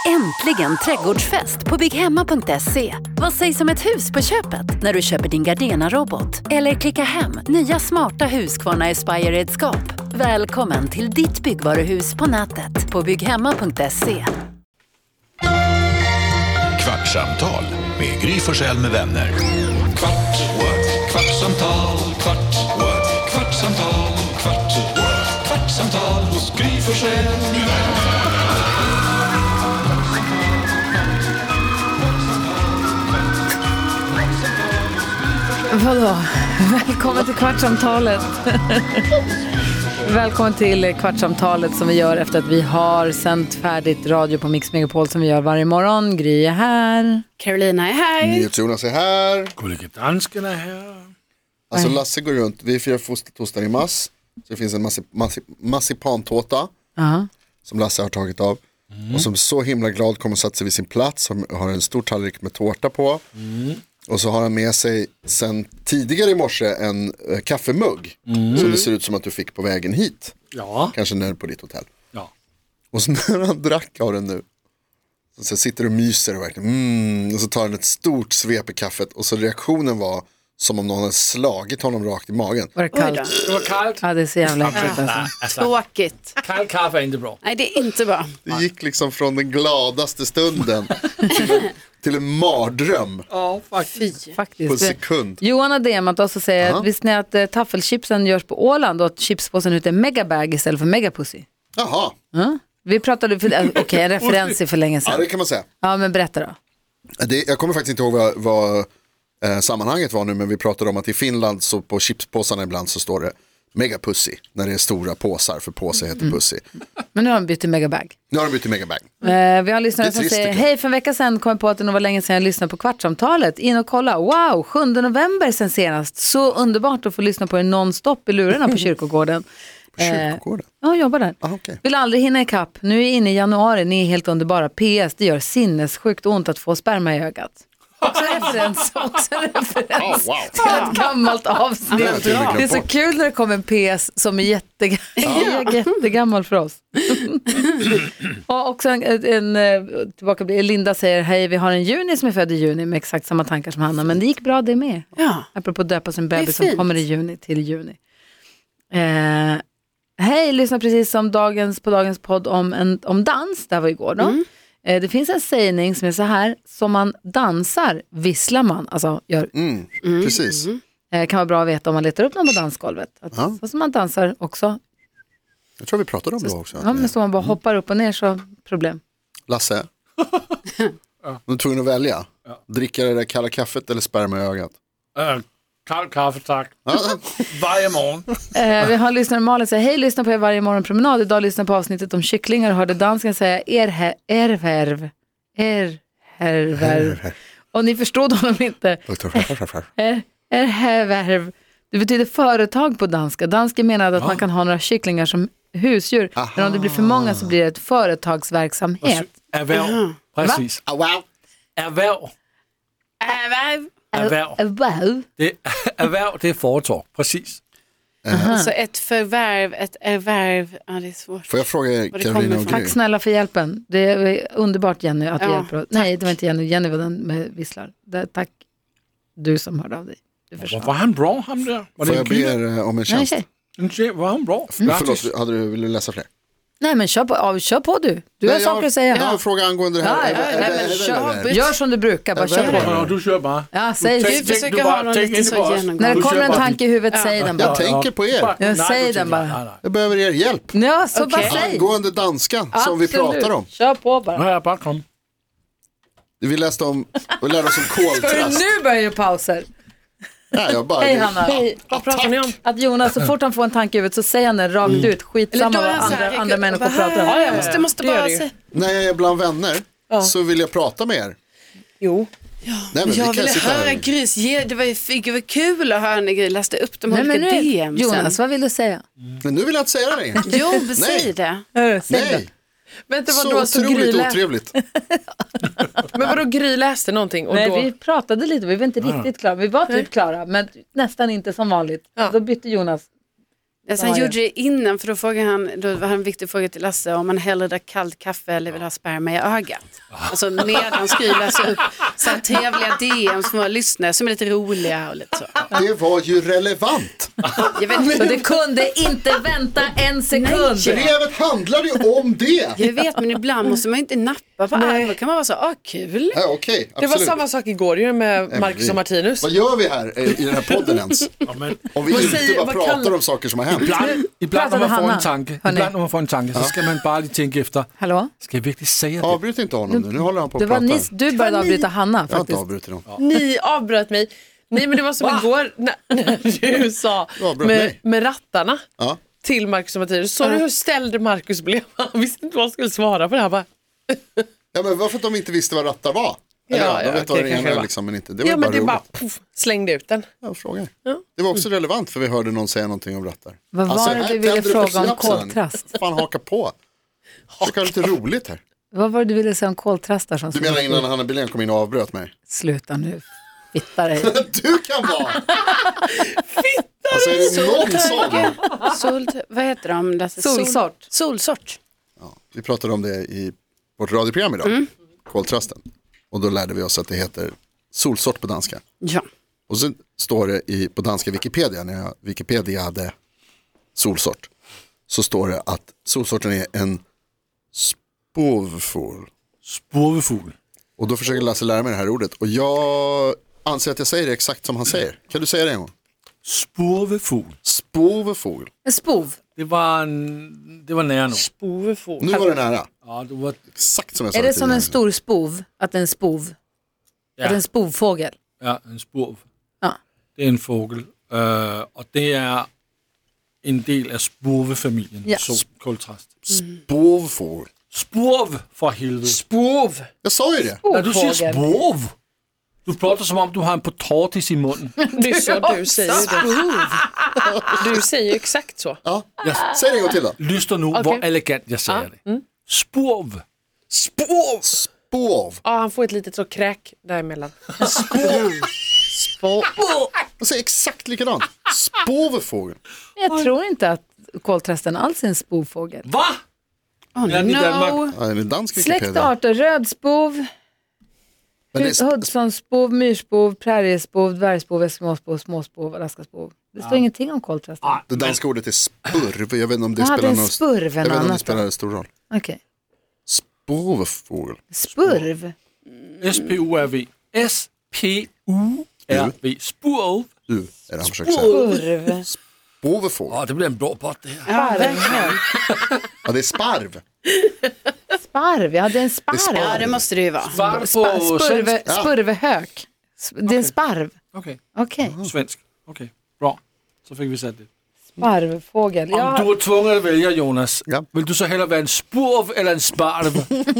Äntligen trädgårdsfest på bygghemma.se. Vad sägs om ett hus på köpet när du köper din Gardena-robot? Eller klicka hem nya smarta Husqvarna Aspire-redskap. Välkommen till ditt byggvaruhus på nätet på bygghemma.se. Kvartsamtal med Gry Forssell med vänner. Kvart, what? Kvartsamtal, kvart, what? Kvartsamtal, kvart, what? Kvartsamtal hos Gry Forssell med vänner. Vadå? Välkommen till Kvartsamtalet. Välkommen till Kvartsamtalet som vi gör efter att vi har sänt färdigt radio på Mix Megapol som vi gör varje morgon. Gry är här. Carolina är här. Jonas är här. Kollega dansken är här. Alltså Lasse går runt, vi firar fostertostar i mass. Så det finns en massipantårta som Lasse har tagit av. Och som så himla glad kommer att sätta sig vid sin plats. Som har en stor tallrik med tårta på. Och så har han med sig sen tidigare i morse en kaffemugg. Som det ser ut som att du fick på vägen hit. Ja. Kanske när på ditt hotell. Ja. Och så när han drack av den nu. Så sitter och myser och verkligen. Och så tar han ett stort svep i kaffet. Och så reaktionen var som om någon hade slagit honom rakt i magen. Var det kallt? Det var kallt. Ja, det är så jävla äckligt alltså. Tråkigt. Kall kaffe är inte bra. Nej, det är inte bra. Det gick liksom från den gladaste stunden till en mardröm Ja, faktiskt. på en sekund. Johan har demat oss och säger att visst ni att taffelchipsen görs på Åland och att chipspåsen heter Megabag istället för Megapussy. Jaha. Vi pratade en referens i för länge sedan. Ja, det kan man säga. Ja, men berätta då. Jag kommer faktiskt inte ihåg vad sammanhanget var nu, men vi pratade om att i Finland så på chipspåsarna ibland så står det Megapussy när det är stora påsar, för påse heter pussy. Men nu har de bytt till Megabag. Nu har de bytt till Megabag. Vi har lyssnare som säger, hej, för en vecka sedan kom jag på att det nog var länge sedan jag lyssnade på Kvartsamtalet. In och kolla, wow, 7 november sen senast. Så underbart att få lyssna på er nonstop i lurarna på kyrkogården. Kyrkogården? Ja, jag jobbar där. Okay. Vill aldrig hinna ikapp. Nu är jag inne i januari, ni är helt underbara. PS, det gör sinnessjukt ont att få sperma i ögat. Också en referens till ett gammalt avsnitt. Det är så kul när det kommer en PS som är jättegammal för oss. Och också tillbaka blir Linda säger, hej, vi har en Juni som är född i juni med exakt samma tankar som Hanna, men det gick bra det med. Ja. Apropå döpa sin bebis som kommer i juni till juni. Hej, lyssna precis som på dagens podd om dans, där var igår då. Det finns en sägning som är så här, som man dansar visslar man, alltså gör. Precis. Kan vara bra att veta om man letar upp någon på dansgolvet. Så som man dansar också. Jag tror vi pratade om det också. Ja, men så man bara hoppar upp och ner så problem. Lasse, du är tvungen att välja. Dricka det där kalla kaffet eller sperma i ögat? Kall kaffe, tack. Varje morgon. Vi har lyssnare Malin säger, hej, lyssna på er varje morgonpromenad. Idag lyssnar på avsnittet om kycklingar och hörde dansken säga ervärv. Och ni förstod honom inte. Ervärv. Det betyder företag på danska. Dansken menade att man kan ha några kycklingar som husdjur. Men om det blir för många så blir det ett företagsverksamhet. Ervärv. Precis. Ervärv. Ervärv, det är företag, precis. Så ett förvärv, ett ervärv, ja, det är svårt. Får jag fråga Carolina och Gry? Tack snälla för hjälpen. Det är underbart, Jenny, att du hjälper oss. Nej, det var inte Jenny. Jenny var den med visslar. Tack, du som hörde av dig. Var han bra, han där? Får jag be er om en tjänst? Var han bra? Förlåt, vill du läsa fler? Nej, men kör på du. Du har saker att säga. Jag har en fråga angående det här. Gör som du brukar, bara kör på. Du kör bara. Ja, säg. Du försöker ha någon lite så genomgång. När det kommer en tanke i huvudet, säg den bara. Jag tänker på er. Säg den bara. Jag behöver er hjälp. Ja, så bara säg. Angående danskan som vi pratar om. Kör på bara. Ja, bara kom. Vi lärde oss om koltrast. Ska du nu börja pauser? Nej, hej Hanna. Hej, vad pratar ni om? Att Jonas, så fort han får en tanke i huvudet så säger han den rakt ut. Skitsamma vad andra människor pratar om. Ja, jag måste bara säga. När jag är bland vänner så vill jag prata med er. Jo. Ja, nej, men jag ville höra Grys. Det var kul att höra när Gry läste upp de olika DM. Jonas, vad vill du säga? Men nu vill jag inte säga det längre. Jo, säg det. Nej. Vänta, så otroligt otrevligt. Men vadå, Gry läste någonting? Och nej, då... vi pratade lite, vi var inte riktigt klara. Vi var typ klara, men nästan inte som vanligt. Ja. Då bytte Jonas. Alltså, han gjorde det innan, för då var han en viktig fråga till Lasse om man hellre drack kallt kaffe eller vill ha sperma i ögat. Alltså medan Gry läser upp så här trevliga DM som var lyssnare som är lite roliga och lite så. Det var ju relevant. Jag vet, Och det kunde inte vänta en sekund. Brevet handlar ju om det. jag vet, men ibland måste man inte nappa på allt. Då kan man vara så, kul. Ja, okej, Det var absolut. samma sak igår ju med Marcus och Martinus. Vad gör vi här i den här podden ens? Om vi inte bara pratar om saker som har hänt. Ibland när Pratar man får Hanna. en tanke, Hörni. ibland när man får en tanke så ska man bara lige tänka efter. Hallå? Ska jag verkligen säga det? Avbryt inte honom nu håller han på Det att var prata. du började avbryta Hanna Jag har inte faktiskt. avbrutit honom. Ni avbröt mig. Nej, men det var som igår när du sa Du avbröt mig. med rattarna Ja. till Marcus och Martinus. Så du hur ställd Marcus blev? Han visste inte vad han skulle svara på det här. Bara, Ja, men varför att de inte visste vad rattar var? Eller, Ja, de vet vad okej, det kanske ena det är var. liksom, men inte. Det var ja, bara men det roligt. bara puff, slängde ut den. Jag frågar. Ja. Det var också relevant för vi hörde någon säga någonting om rattar. Vad var det här du ville tänder fråga på om snapsen. koltrast? Fan, haka på. Det är lite roligt här. Vad var det du ville säga om koltrastar? Som Du menar innan Hanna Billén kom in och avbröt mig? Sluta nu, fitta dig. Du kan vara! Alltså är det någon som... Vad heter de? Lasse? Solsort. Solsort. Ja, vi pratade om det i vårt radioprogram idag. Koltrasten. Och då lärde vi oss att det heter solsort på danska. Ja. Och sen står det på danska Wikipedia, när jag Wikipedia-hade solsort, så står det att solsorten är en spåvfågel. Spurvefugl. Och då försöker Lasse lära mig det här ordet. Och jag anser att jag säger det exakt som han säger. Kan du säga det en gång? Spurvefugl. Spåvfågel. En spov. Det var nära nog. Spovefågel. Nu var det nära. Ja, det var Exakt som jag sa Är det som tidigare. en stor spov? Att det är en spov? Är det en spovfågel? ja, en spurv. Ja. Det är en fågel. Och det är en del av spurvefamiljen. Ja. Så koltrast. Spåvfågel. Spurv för helvete. Spov. Jag sa ju det. När du säger Spurvfågel. spurv. Du pratar som om du har en potatis i munnen. Det är så du säger det. Du säger exakt så. Ja. Säg det en gång till då. Lyssna nu vad elegant jag säger det. Spurv. Spov. Spåv. Ja, han får ett litet så kräk däremellan. Spov. Jag säger exakt likadant. Spåvfågel. Jag tror inte att koltrasten alls är en spovfågel. Va? Oh, Ja, i Danmark. no. Ja, det är dansk Wikipedia. Släktarter, rödspov, Men det är Hudsonspov, myrspov, prärriespov, dvärgspov, eskimospov, småspov, alaskaspov. Det står ingenting om koltrasten. det danska ordet är spurv. Jag vet inte om det Ja, det spelar är någon... spurv Jag vet inte om det annat. spelar stor roll. Okej. Spåvfågel. Spurv. S-P-U-R-V. S-P-U-R-V. Spurv. Du är det han försöker säga. Spurv. Spåvfågel. Ja, det blir en bra bort det här. Ja, det är sparv. Sparv, ja det är en Det är sparv. sparv. Ja, det måste det ju vara. Sparv på svensk. Spurvehök. Det är en sparv. Okej, Okej, svensk. Okej, bra. Så fick vi sett det. sparvfågel. Om Ja, du var tvungen att välja, Jonas, Ja. vill du så hellre vara en spurv eller en sparv?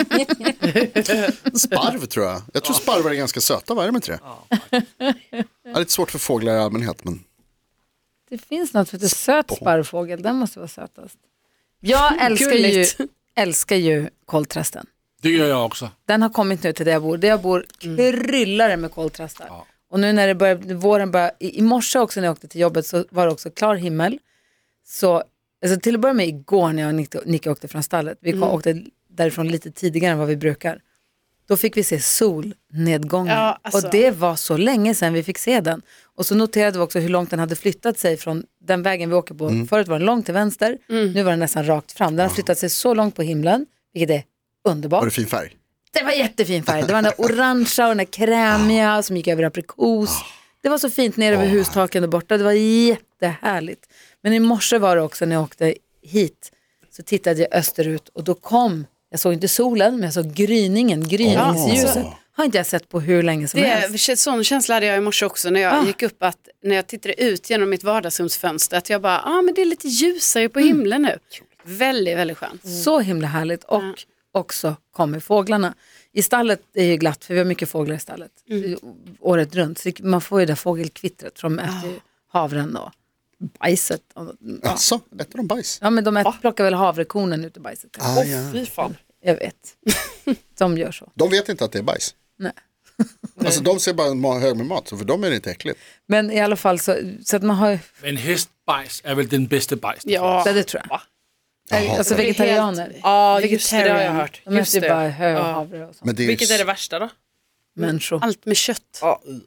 Sparv tror jag. Jag tror sparvar är ganska söta, vad är de inte det? Jag är lite svårt för fåglar i allmänhet, men det finns något som heter söt sparvfågel. Den måste vara sötast. Jag Gulligt. älskar ju koltrasten. Det gör jag också. Den har kommit nu till där jag bor. Där jag bor kryllar det med koltrastar. Ja. Och nu när det börjar, våren börjar, i morse också när jag åkte till jobbet så var det också klar himmel. Så alltså till att börja med igår när jag och Nicke åkte från stallet. Vi åkte därifrån lite tidigare än vad vi brukar. Då fick vi se solnedgången. Ja, alltså. Och det var så länge sedan vi fick se den. Och så noterade vi också hur långt den hade flyttat sig från den vägen vi åker på. Förut var den långt till vänster. Nu var den nästan rakt fram. Den har flyttat sig så långt på himlen. Vilket är underbart. var det fin färg? Det var jättefin färg. Det var den där orangea och den där krämiga som gick över aprikos. Det var så fint nere över hustaken där borta. Det var jättehärligt. Men i morse var det också när jag åkte hit så tittade jag österut och då jag såg inte solen men jag såg gryningsljuset. Har inte jag sett på hur länge som helst. Sån känsla hade jag i morse också när jag gick upp, att när jag tittade ut genom mitt vardagsrumsfönster att jag bara, men det är lite ljusare på himlen nu. Väldigt, väldigt skönt. Så himla härligt. Och också kommer fåglarna. I stallet är ju glatt för vi har mycket fåglar i stallet. Året runt. Så man får ju det fågelkvittret från havren och bajset. Alltså, äter de bajs? Ja men de plockar väl havrekornen ut i bajset. Fy fan. Jag vet. De gör så. De vet inte att det är bajs. Nej. Alltså de ser bara hög med mat, så för dem är det inte äckligt. Men i alla fall så att man har... Men hästbajs är väl den bästa bajs? Ja, Det tror jag. Alltså vegetarianer. Ja, just det har jag hört. De Just äter ju bara det. hö och havre och sånt. Men det är Vilket är det värsta då? Människor. allt med kött.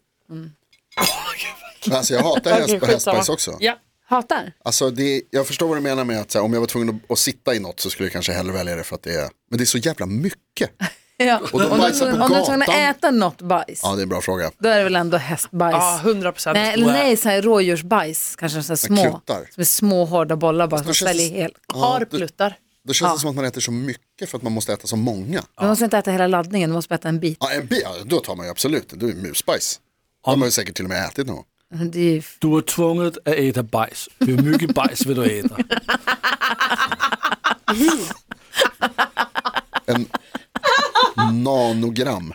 Alltså jag hatar hästbajs också. Ja. Hatar? Alltså jag förstår vad du menar med att så här, om jag var tvungen att sitta i något så skulle jag kanske hellre välja det för att det är, men det är så jävla mycket. Ja. Och de bajsar på Om du är tvungen att gatan. äta något bajs, Ja, det är en bra fråga. då är det väl ändå hästbajs. Ja, 100%. Nej, eller nej, så här rådjursbajs. Kanske så här små, kluttar. som är små hårda bollar bara som då känns sväljer det- helt. Harpluttar. Då känns det som att man äter så mycket för att man måste äta så många. Du måste inte äta hela laddningen, du måste äta en bit. Ja, då tar man ju absolut, då är det musbajs. Då har man ju säkert till och med ätit någon. Det är ju... Du är tvungen att äta bajs. Hur mycket bajs vill du äta? En nanogram.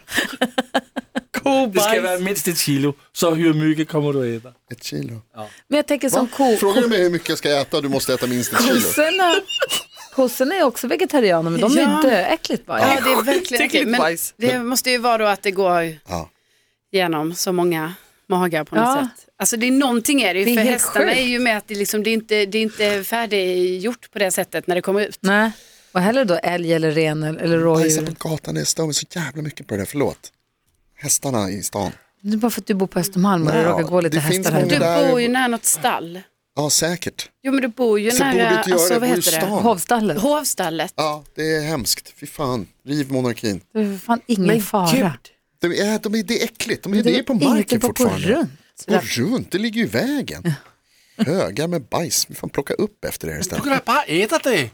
Det ska vara minst 1 kilo. Så hur mycket kommer du äta? 1 kilo. Men jag tänker som Frågar du mig hur mycket jag ska äta, du måste äta minst 1 kilo. kossorna är också vegetarianer, men de är ju döäckligt bajs. Ja, det är verkligen äckligt. Men bajs. det måste ju vara då att det går Ja. genom så många magar på något Ja. sätt. Alltså det är någonting är det ju, Det är för helt hästarna sjukt. är ju med att det, liksom, det är inte färdiggjort på det sättet när det kommer ut. Nej, och hellre då älg eller ren eller Bajsar rådjur. på gatan, det stör mig så jävla mycket på det där, förlåt. Hästarna i stan. Det är bara för att du bor på Östermalm och det Ja, råkar gå lite det finns hästar här. många Du där- bor ju nära något stall. Ja, säkert. Jo, men du bor ju Så borde nära, inte göra alltså, det, vad bor i heter det? stan. Hovstallet. Hovstallet. Ja, det är hemskt. Fy fan, riv monarkin. Det är fan ingen fara. Det är äckligt, det är på Inte marken bara fortfarande. På runt. Gå runt, det ligger ju i vägen. Högar med bajs, vi får plocka upp efter det istället. Du kan bara äta det.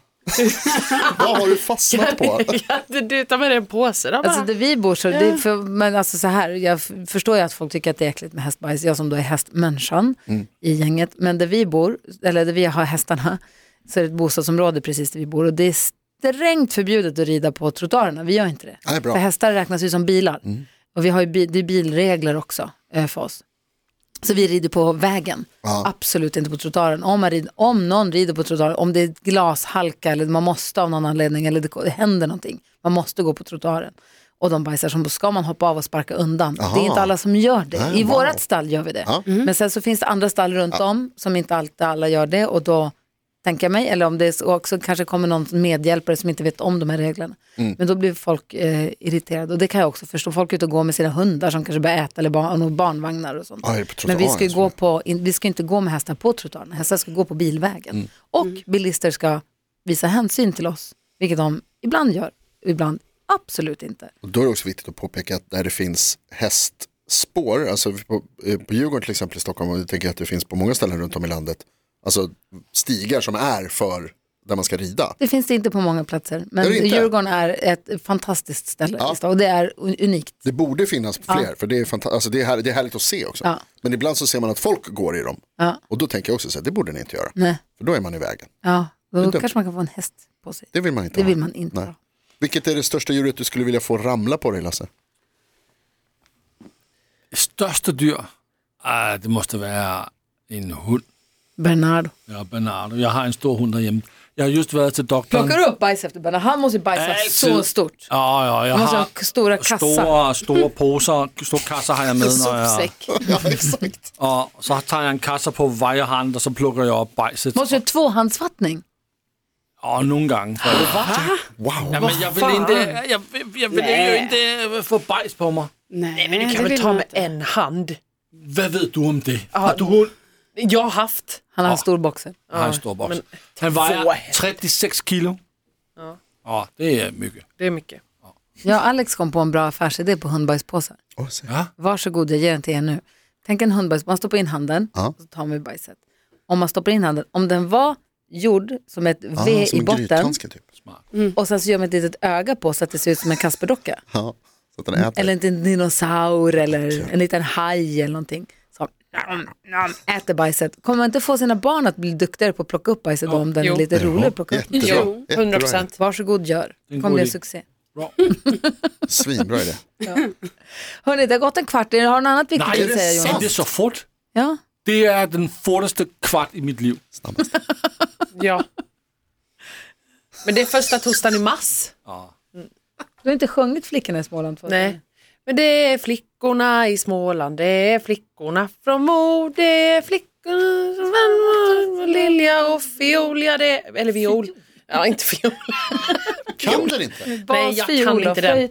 Vad har du fastnat på? Du tar med dig en påse då bara. Alltså där vi bor så, det är för, men alltså så här, jag förstår ju att folk tycker att det är äckligt med hästbajs, jag som då är hästmänniskan i gänget, men där vi bor, eller där vi har hästarna, så är det ett bostadsområde precis där vi bor och det är strängt förbjudet att rida på trottoarerna, vi gör inte det. Nej, bra. För hästar räknas ju som bilar och vi har ju det är bilregler också för oss. Så vi rider på vägen, absolut inte på trottoaren. Om någon rider på trottoaren, om det är glashalka eller man måste av någon anledning eller det händer någonting, man måste gå på trottoaren. Och de bajsar som då ska man hoppa av och sparka undan. Aha. Det är inte alla som gör det. Nej, I wow. vårat stall gör vi det. Ja. Men sen så finns det andra stall runt om som inte alltid alla gör det och då tänker jag mig, eller om det också kanske kommer någon medhjälpare som inte vet om de här reglerna. Men då blir folk irriterade och det kan jag också förstå. Folk är ute och går med sina hundar som kanske börjar äta eller barnvagnar och sånt. Ja, är det på Men vi ska ju trottoaren, vi ska inte gå med hästar på trottoaren. Hästar ska gå på bilvägen. Och bilister ska visa hänsyn till oss, vilket de ibland gör, ibland absolut inte. Och då är det också viktigt att påpeka att där det finns hästspår, alltså på Djurgården till exempel i Stockholm, och jag tänker att det finns på många ställen runt om i landet, alltså stigar som är för där man ska rida. Det finns det inte på många platser. Men Är det inte? Djurgården är ett fantastiskt ställe i stan, och det är unikt. Det borde finnas fler, för det är, alltså det är härligt att se också. Ja. Men ibland så ser man att folk går i dem. Ja. Och då tänker jag också så här, det borde ni inte göra. Nej. För då är man i vägen. Ja, då Inte. kanske man kan få en häst på sig. Det vill man inte Det ha. vill man inte Nej. ha. Vilket är det största djuret du skulle vilja få ramla på dig, Lasse? Största dyr? Det måste vara en hund. Bernardo. Ja, Bernardo. Jag har en stor hund hemma. Jag har just varit till doktorn. Plockar du upp bajs efter Bernardo? Han måste ju bajsa Altid. så stort. Ja, jag Han måste har ha stora kassar. stora påsar, stora kassar har jag med. Når jeg, Sopsäck. Ja, exakt. og så tar jag en kassa på varje hand och så plockar jag upp bajset. Måste du tvåhandsfattning? Ja, någon gång. Wow. Ja, men jag vill inte, jag vill ju inte få bajs på mig. Nej, Men du kan det väl vill ta man med inte. en hand? Vad vet du om det? Har du hund? Jag har haft. Han har en stor boxer. Jag har en stor box. men Han två vejer händer. 36 kilo. Ja, det är mycket. Det är mycket. Jag och Alex kom på en bra affärsidé på hundbajspåsar. Ja. Varsågod, jag ger den till er nu. Tänk en hundbajs, man stoppar in handen och så tar man bajset. Om man stoppar in handen, om den var gjord som ett V som i en botten grythandske typ. och sen så gör man ett litet öga på så att det ser ut som en Kasperdocka. Ja, så att den äter. Eller en dinosaur eller en liten haj eller någonting. Så äter bajset. Kommer man inte få sina barn att bli duktigare på att plocka upp bajset då, om den är lite rolig att plocka upp? Jättebra. Jo, Jättebra 100%. Varsågod, gör. en Kommer god bli en idé. succé. Bra. Svinbra idé. Hörrni, det har gått en kvart. Har du något annat viktigt Nej, att säga, är det Jonas? så fort? Ja. Det är den fortaste kvart i mitt liv. Ja. Men det är första torsdagen i mars. Du har inte sjungit Flickorna i Småland? Nej. Men det är flickorna i Småland, det är flickorna från Mo, det är flickorna från Lilja och Fiolia, eller viol. Ja, inte fiol. Kan den inte? Nej, jag kan inte den.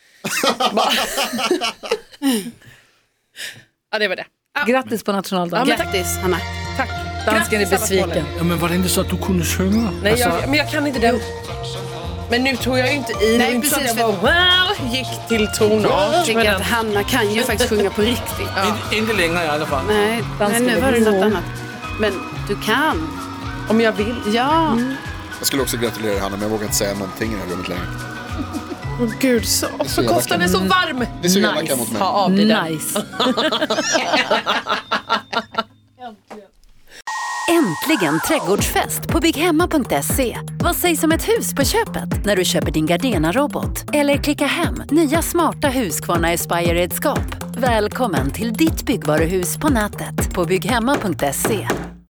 Ja, det var det. Grattis på nationaldagen. Ja, Grattis, Hanna. Tack. Dansken är besviken. Ja, men var det inte så att du kunde sjunga? Nej, men jag kan inte den. Men nu tog jag ju inte i. Nej, inte så att precis, jag bara gick till tonart. Jag tycker att Hanna kan ju faktiskt sjunga på riktigt. Inte längre i alla fall. Nej, nu var det något annat. Men du kan. Om jag vill. Ja. Jag skulle också gratulera Hanna, men jag vågar inte säga någonting i det här rummet längre. Åh gud, så koftan är så varm. Det är så elaka mot mig. Ha av dig den. Nice. Äntligen trädgårdsfest på bygghemma.se. Vad sägs om ett hus på köpet när du köper din Gardena-robot? Eller klicka hem nya smarta Husqvarna Aspire-redskap. Välkommen till ditt byggvaruhus på nätet på bygghemma.se.